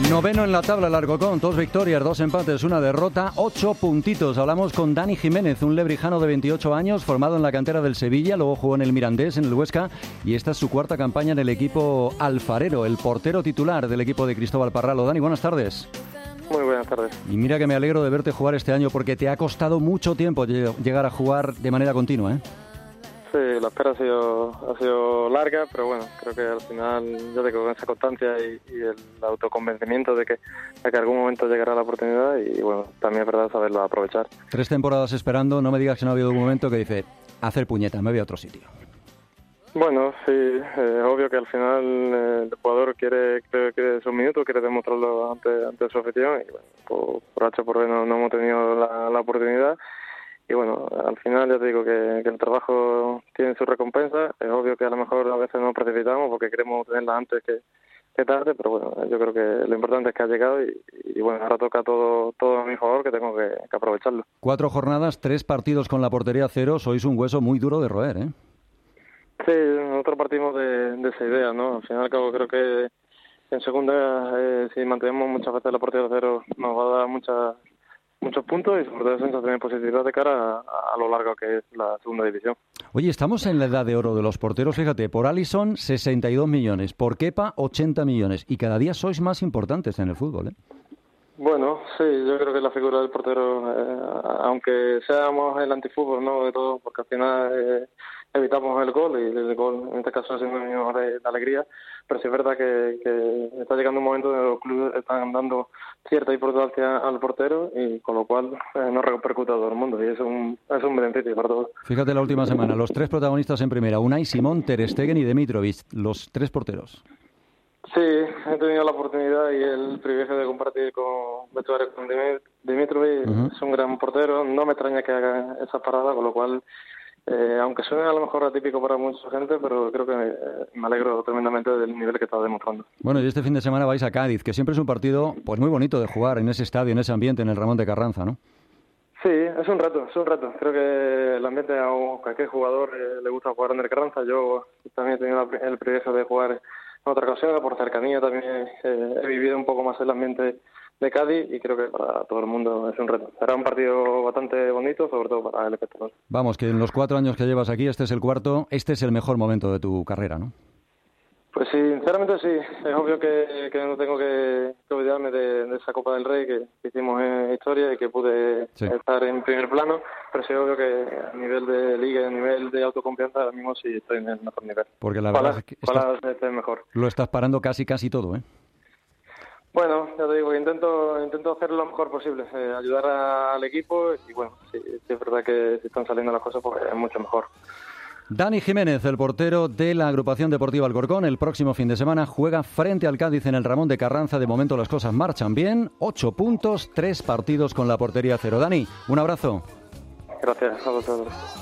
Noveno en la tabla el Alcorcón, 2 victorias, 2 empates, 1 derrota, 8 puntitos. Hablamos con Dani Jiménez, un lebrijano de 28 años, formado en la cantera del Sevilla, luego jugó en el Mirandés, en el Huesca, y esta es su cuarta campaña en el equipo alfarero, el portero titular del equipo de Cristóbal Parralo. Dani, buenas tardes. Muy buenas tardes. Y mira que me alegro de verte jugar este año porque te ha costado mucho tiempo llegar a jugar de manera continua, ¿eh? Sí, la espera ha sido larga, pero bueno, creo que al final, yo digo, con esa constancia y el autoconvencimiento de que algún momento llegará la oportunidad y bueno, también es verdad saberlo aprovechar. 3 temporadas esperando, no me digas que no ha habido un momento que dice, hacer puñeta, me voy a otro sitio. Bueno, sí, es obvio que al final el jugador quiere sus minutos, quiere demostrarlo ante su afición y bueno, por H por B no hemos tenido la oportunidad. Y bueno, al final ya te digo que el trabajo tiene su recompensa. Es obvio que a lo mejor a veces nos precipitamos porque queremos tenerla antes que tarde, pero bueno, yo creo que lo importante es que ha llegado y bueno, ahora toca todo a mi favor, que tengo que aprovecharlo. 4 jornadas, 3 partidos con la portería cero, sois un hueso muy duro de roer, ¿eh? Sí, nosotros partimos de esa idea, ¿no? Al fin y al cabo creo que en segunda, si mantenemos muchas veces la portería cero, nos va a dar muchos puntos y sobre todo sensaciones positivas de cara a lo largo que es la segunda división. Oye, estamos en la edad de oro de los porteros, fíjate, por Alisson 62 millones, por Kepa 80 millones y cada día sois más importantes en el fútbol, ¿eh? Bueno, sí, yo creo que la figura del portero, aunque seamos el antifútbol, ¿no? De todo, porque al final evitamos el gol y el gol en este caso es sinónimo de alegría, pero sí es verdad que está llegando un momento donde los clubes están dando cierta importancia al portero y con lo cual no repercute a todo el mundo y es un beneficio para todos. Fíjate la última semana, los 3 protagonistas en primera, Unai Simón, Ter Stegen y Dimitrovic, los 3 porteros. Sí, he tenido la oportunidad y el privilegio de compartir con Dimitrovic. Es un gran portero, no me extraña que haga esa parada, con lo cual, aunque suene a lo mejor atípico para mucha gente, pero creo que me alegro tremendamente del nivel que está demostrando. Bueno, y este fin de semana vais a Cádiz, que siempre es un partido pues muy bonito de jugar en ese estadio, en ese ambiente, en el Ramón de Carranza, ¿no? Sí, es un reto. Creo que el ambiente a cualquier jugador le gusta jugar en el Carranza. Yo también he tenido el privilegio de jugar en otra ocasión, por cercanía también he vivido un poco más el ambiente de Cádiz y creo que para todo el mundo es un reto. Será un partido bastante bonito, sobre todo para el espectador. Vamos, que en los 4 años que llevas aquí, este es el cuarto, este es el mejor momento de tu carrera, ¿no? Pues sí, sinceramente sí. Es obvio que no tengo que olvidarme de esa Copa del Rey que hicimos en historia y que pude estar en primer plano, pero sí es obvio que a nivel de liga, a nivel de autoconfianza, ahora mismo sí estoy en el mejor nivel. Porque la verdad es que es mejor. Lo estás parando casi todo, ¿eh? Bueno, ya te digo que intento hacer lo mejor posible, ayudar al equipo y bueno, sí, es verdad que si están saliendo las cosas pues es mucho mejor. Dani Jiménez, el portero de la agrupación deportiva Alcorcón, el próximo fin de semana juega frente al Cádiz en el Ramón de Carranza. De momento las cosas marchan bien, 8 puntos, 3 partidos con la portería cero. Dani, un abrazo. Gracias a vosotros.